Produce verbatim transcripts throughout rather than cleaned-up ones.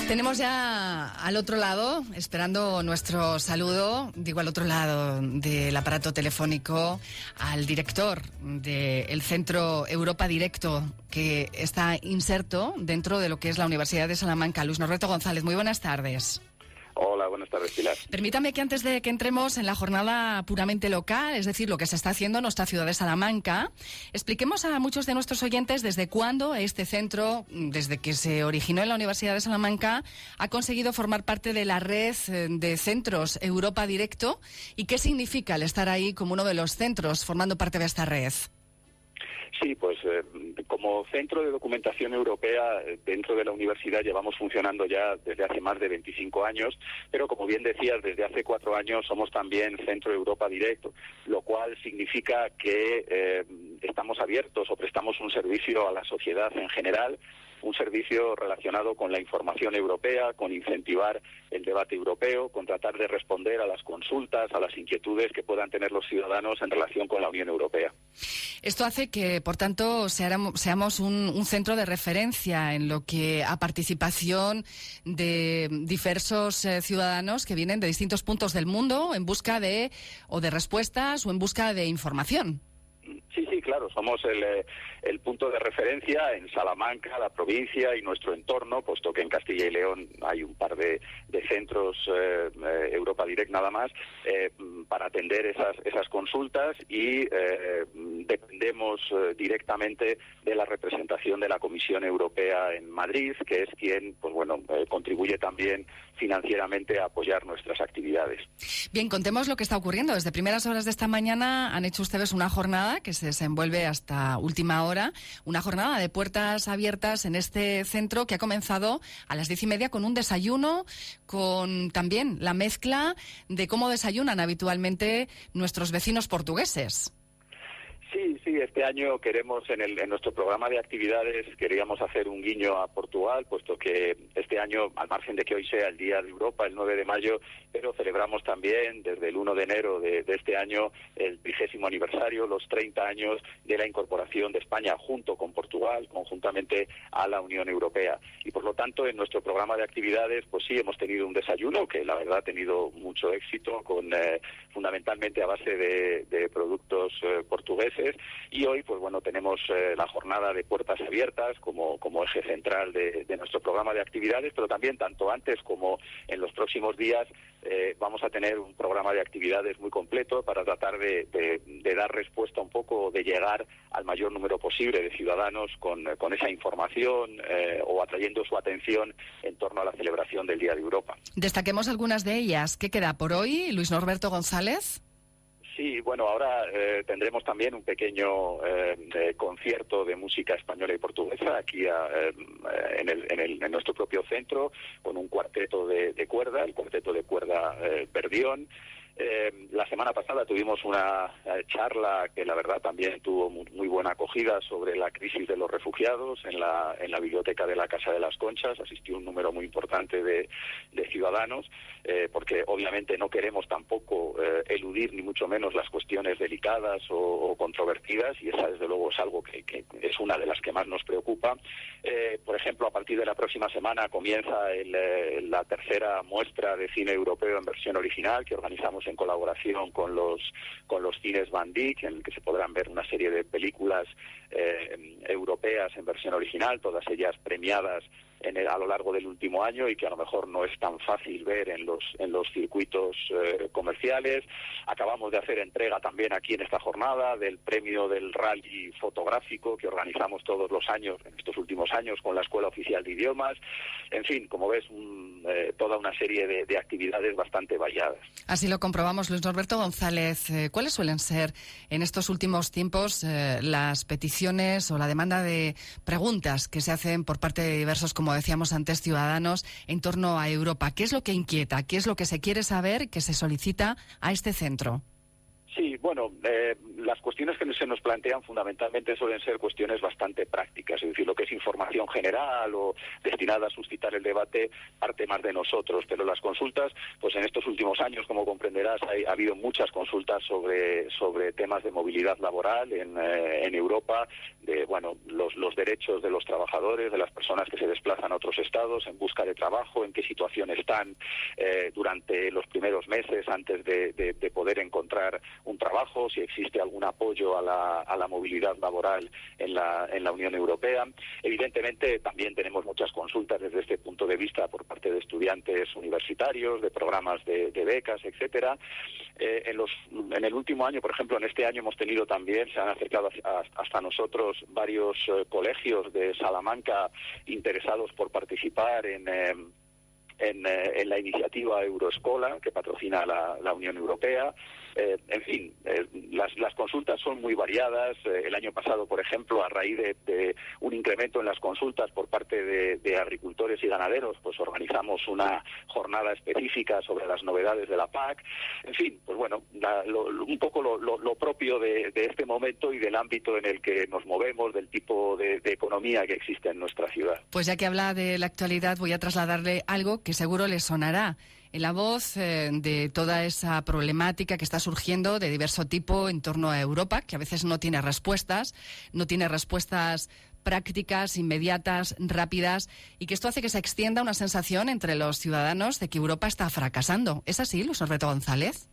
Tenemos ya al otro lado, esperando nuestro saludo, digo al otro lado del aparato telefónico, al director del Centro Europa Directo, que está inserto dentro de lo que es la Universidad de Salamanca, Luis Norberto González. Muy buenas tardes. Hola, buenas tardes, Pilar. Permítame que antes de que entremos en la jornada puramente local, es decir, lo que se está haciendo en nuestra ciudad de Salamanca, expliquemos a muchos de nuestros oyentes desde cuándo este centro, desde que se originó en la Universidad de Salamanca, ha conseguido formar parte de la red de centros Europa Directo y qué significa el estar ahí como uno de los centros formando parte de esta red. Sí, pues eh, como centro de documentación europea eh, dentro de la universidad llevamos funcionando ya desde hace más de veinticinco años, pero como bien decías, desde hace cuatro años somos también Centro Europa Directo, lo cual significa que eh, estamos abiertos o prestamos un servicio a la sociedad en general, un servicio relacionado con la información europea, con incentivar el debate europeo, con tratar de responder a las consultas, a las inquietudes que puedan tener los ciudadanos en relación con la Unión Europea. Esto hace que, por tanto, seamos un, un centro de referencia en lo que a participación de diversos eh, ciudadanos que vienen de distintos puntos del mundo en busca de o de respuestas o en busca de información. Sí, sí, claro, somos el, el punto de referencia en Salamanca, la provincia y nuestro entorno, puesto que en Castilla y León hay un par de, de centros eh, Europa Direct nada más, eh, para atender esas, esas consultas y eh, dependemos eh, directamente de la representación de la Comisión Europea en Madrid, que es quien, pues bueno, eh, contribuye también financieramente a apoyar nuestras actividades. Bien, contemos lo que está ocurriendo. Desde primeras horas de esta mañana han hecho ustedes una jornada que se desenvuelve hasta última hora, una jornada de puertas abiertas en este centro que ha comenzado a las diez y media con un desayuno, con también la mezcla de cómo desayunan habitualmente nuestros vecinos portugueses. Sí, sí, este año queremos, en, el, en nuestro programa de actividades, queríamos hacer un guiño a Portugal, puesto que este año, al margen de que hoy sea el Día de Europa, el nueve de mayo, pero celebramos también desde el uno de enero de, de este año el vigésimo aniversario, los treinta años de la incorporación de España junto con Portugal, conjuntamente a la Unión Europea. Y por lo tanto, en nuestro programa de actividades, pues sí, hemos tenido un desayuno que la verdad ha tenido mucho éxito, con eh, fundamentalmente a base de, de productos eh, portugueses. Y hoy, pues bueno, tenemos eh, la jornada de puertas abiertas como, como eje central de, de nuestro programa de actividades, pero también tanto antes como en los próximos días eh, vamos a tener un programa de actividades muy completo para tratar de, de, de dar respuesta un poco, de llegar al mayor número posible de ciudadanos con, con esa información eh, o atrayendo su atención en torno a la celebración del Día de Europa. Destaquemos algunas de ellas. ¿Qué queda por hoy, Luis Norberto González? Sí, bueno, ahora eh, tendremos también un pequeño eh, de concierto de música española y portuguesa aquí a, eh, en, el, en, el, en nuestro propio centro, con un cuarteto de, de cuerda, el cuarteto de cuerda eh, Verdión. Eh, la semana pasada tuvimos una eh, charla que la verdad también tuvo muy, muy buena acogida sobre la crisis de los refugiados en la, en la biblioteca de la Casa de las Conchas. Asistió un número muy importante de, de ciudadanos, eh, porque obviamente no queremos tampoco eh, eludir ni mucho menos las cuestiones delicadas o, o controvertidas, y esa desde luego es algo que, que es una de las que más nos preocupa. Eh, por ejemplo, a partir de la próxima semana comienza el, eh, la tercera muestra de cine europeo en versión original que organizamos en colaboración con los con los cines Van Dyck, en el que se podrán ver una serie de películas eh, europeas en versión original, todas ellas premiadas en el, a lo largo del último año, y que a lo mejor no es tan fácil ver en los en los circuitos eh, comerciales. Acabamos de hacer entrega también aquí en esta jornada del premio del rally fotográfico que organizamos todos los años, en estos últimos años, con la Escuela Oficial de Idiomas. En fin, como ves, un, eh, toda una serie de, de actividades bastante variadas. Así lo comprobamos, Luis Norberto González. Eh, ¿Cuáles suelen ser en estos últimos tiempos eh, las peticiones o la demanda de preguntas que se hacen por parte de diversos, como decíamos antes, ciudadanos en torno a Europa? ¿Qué es lo que inquieta? ¿Qué es lo que se quiere saber que se solicita a este centro? Sí, bueno, eh, las cuestiones que se nos plantean fundamentalmente suelen ser cuestiones bastante prácticas, es decir, lo que es información general o destinada a suscitar el debate parte más de nosotros, pero las consultas, pues en estos últimos años, como comprenderás, hay, ha habido muchas consultas sobre sobre temas de movilidad laboral en, eh, en Europa, de bueno los, los derechos de los trabajadores, de las personas que se desplazan a otros estados en busca de trabajo, en qué situación están eh, durante los primeros meses antes de, de, de poder encontrar un trabajo, si existe algún apoyo a la, a la movilidad laboral en la, en la Unión Europea. Evidentemente también tenemos muchas consultas desde este punto de vista por parte de estudiantes universitarios, de programas de, de becas, etcétera. Eh, en, los, en el último año, por ejemplo, en este año hemos tenido también, se han acercado a, hasta nosotros varios eh, colegios de Salamanca interesados por participar en... Eh, En, eh, en la iniciativa Euroescola que patrocina la, la Unión Europea. Eh, en fin, eh, las, las consultas son muy variadas. Eh, el año pasado, por ejemplo, a raíz de, de un incremento en las consultas por parte de, de agricultores y ganaderos, pues organizamos una jornada específica sobre las novedades de la P A C. En fin, pues bueno, la, lo, un poco lo, lo, lo propio de, de este momento y del ámbito en el que nos movemos, del tipo de, de economía que existe en nuestra ciudad. Pues ya que habla de la actualidad, voy a trasladarle algo que seguro le sonará. En la voz eh, de toda esa problemática que está surgiendo de diverso tipo en torno a Europa, que a veces no tiene respuestas, no tiene respuestas prácticas, inmediatas, rápidas, y que esto hace que se extienda una sensación entre los ciudadanos de que Europa está fracasando. ¿Es así, Luis Norberto González?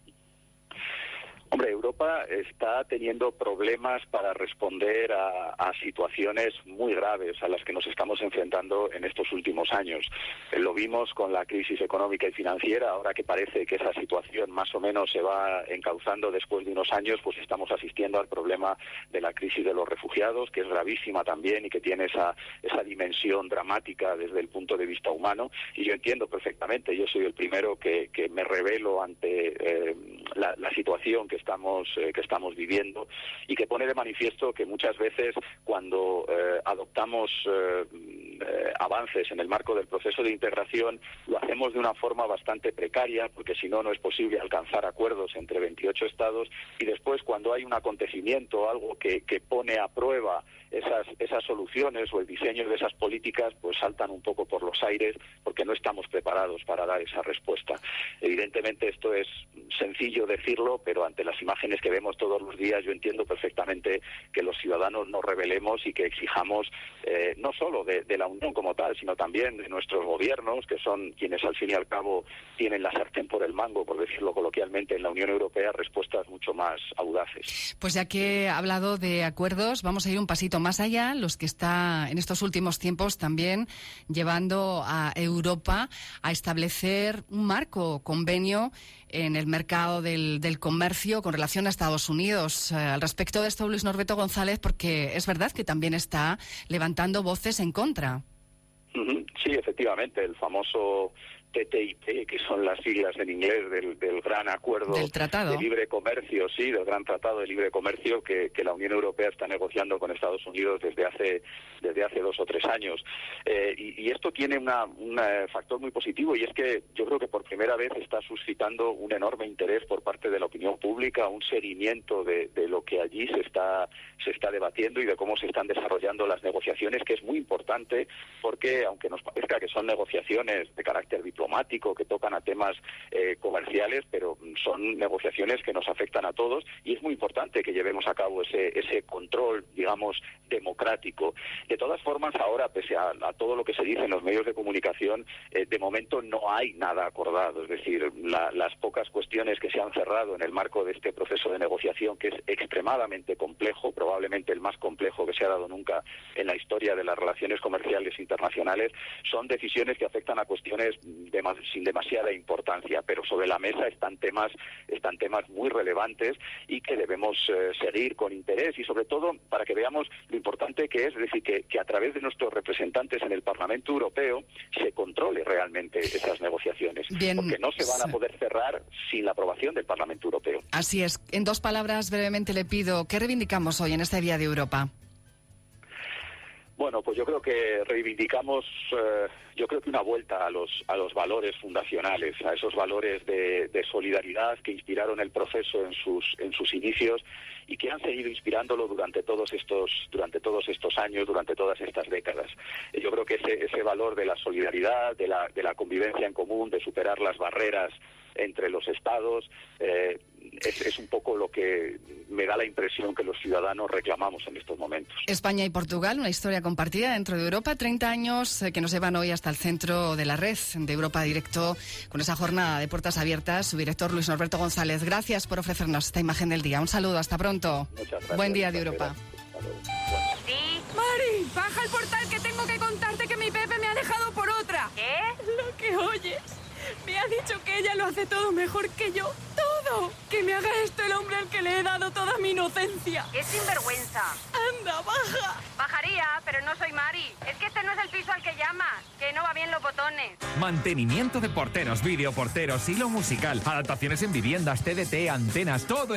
Hombre, Europa está teniendo problemas para responder a, a situaciones muy graves a las que nos estamos enfrentando en estos últimos años. Eh, lo vimos con la crisis económica y financiera, ahora que parece que esa situación más o menos se va encauzando después de unos años, pues estamos asistiendo al problema de la crisis de los refugiados, que es gravísima también y que tiene esa, esa dimensión dramática desde el punto de vista humano. Y yo entiendo perfectamente, yo soy el primero que, que me revelo ante eh, la, la situación que estamos eh, que estamos viviendo y que pone de manifiesto que muchas veces cuando eh, adoptamos eh, eh, avances en el marco del proceso de integración lo hacemos de una forma bastante precaria, porque si no no es posible alcanzar acuerdos entre veintiocho estados, y después cuando hay un acontecimiento, algo que, que pone a prueba esas esas soluciones o el diseño de esas políticas, pues saltan un poco por los aires porque no estamos preparados para dar esa respuesta. Evidentemente esto es sencillo decirlo, pero ante las imágenes que vemos todos los días yo entiendo perfectamente que los ciudadanos nos rebelemos y que exijamos eh, no solo de, de la Unión como tal, sino también de nuestros gobiernos, que son quienes al fin y al cabo tienen la sartén por el mango, por decirlo coloquialmente, en la Unión Europea, respuestas mucho más audaces. Pues ya que ha hablado de acuerdos, vamos a ir un pasito más allá, los que está en estos últimos tiempos también llevando a Europa a establecer un marco convenio en el mercado del, del comercio con relación a Estados Unidos. Eh, al respecto de esto, Luis Norberto González, porque es verdad que también está levantando voces en contra. Uh-huh. Sí, efectivamente, el famoso T T I P, que son las siglas en inglés del, del gran acuerdo del tratado de libre comercio, sí, del gran tratado de libre comercio que, que la Unión Europea está negociando con Estados Unidos desde hace desde hace dos o tres años. Eh, y, y esto tiene una, un factor muy positivo, y es que yo creo que por primera vez está suscitando un enorme interés por parte de la opinión pública, un seguimiento de, de lo que allí se está se está debatiendo y de cómo se están desarrollando las negociaciones, que es muy importante porque, aunque nos parezca que son negociaciones de carácter diplomático, que tocan a temas eh, comerciales, pero son negociaciones que nos afectan a todos, y es muy importante que llevemos a cabo ese ese control, digamos, democrático. De todas formas, ahora, pese a, a todo lo que se dice en los medios de comunicación, eh, de momento no hay nada acordado. Es decir, la, las pocas cuestiones que se han cerrado en el marco de este proceso de negociación, que es extremadamente complejo, probablemente el más complejo que se ha dado nunca en la historia de las relaciones comerciales internacionales, son decisiones que afectan a cuestiones de más, sin demasiada importancia, pero sobre la mesa están temas están temas muy relevantes y que debemos eh, seguir con interés, y sobre todo para que veamos lo importante que es, es decir, que, que a través de nuestros representantes en el Parlamento Europeo se controle realmente esas negociaciones. Bien, porque no se van a poder cerrar sin la aprobación del Parlamento Europeo. Así es. En dos palabras, brevemente le pido, ¿qué reivindicamos hoy en este Día de Europa? Bueno, pues yo creo que reivindicamos, eh, yo creo que una vuelta a los a los valores fundacionales, a esos valores de, de solidaridad que inspiraron el proceso en sus en sus inicios y que han seguido inspirándolo durante todos estos durante todos estos años, durante todas estas décadas. Yo creo que ese ese valor de la solidaridad, de la de la convivencia en común, de superar las barreras entre los estados, eh, es, es un poco lo que me da la impresión que los ciudadanos reclamamos en estos momentos. España y Portugal, una historia compartida dentro de Europa, treinta años eh, que nos llevan hoy hasta el centro de la red de Europa Directo, con esa jornada de puertas abiertas. Su director, Luis Norberto González, gracias por ofrecernos esta imagen del día. Un saludo, hasta pronto. Muchas gracias. Buen día de Europa. Sí. Mari, baja el portal que tengo que contarte que mi Pepe me ha dejado por otra. ¿Qué? Lo que oyes. Me ha dicho que ella lo hace todo mejor que yo. ¡Todo! Que me haga esto el hombre al que le he dado toda mi inocencia. ¡Qué sinvergüenza! ¡Anda, baja! Bajaría, pero no soy Mari. Es que este no es el piso al que llamas, que no va bien los botones. Mantenimiento de porteros, videoporteros, hilo musical, adaptaciones en viviendas, T D T, antenas, todo en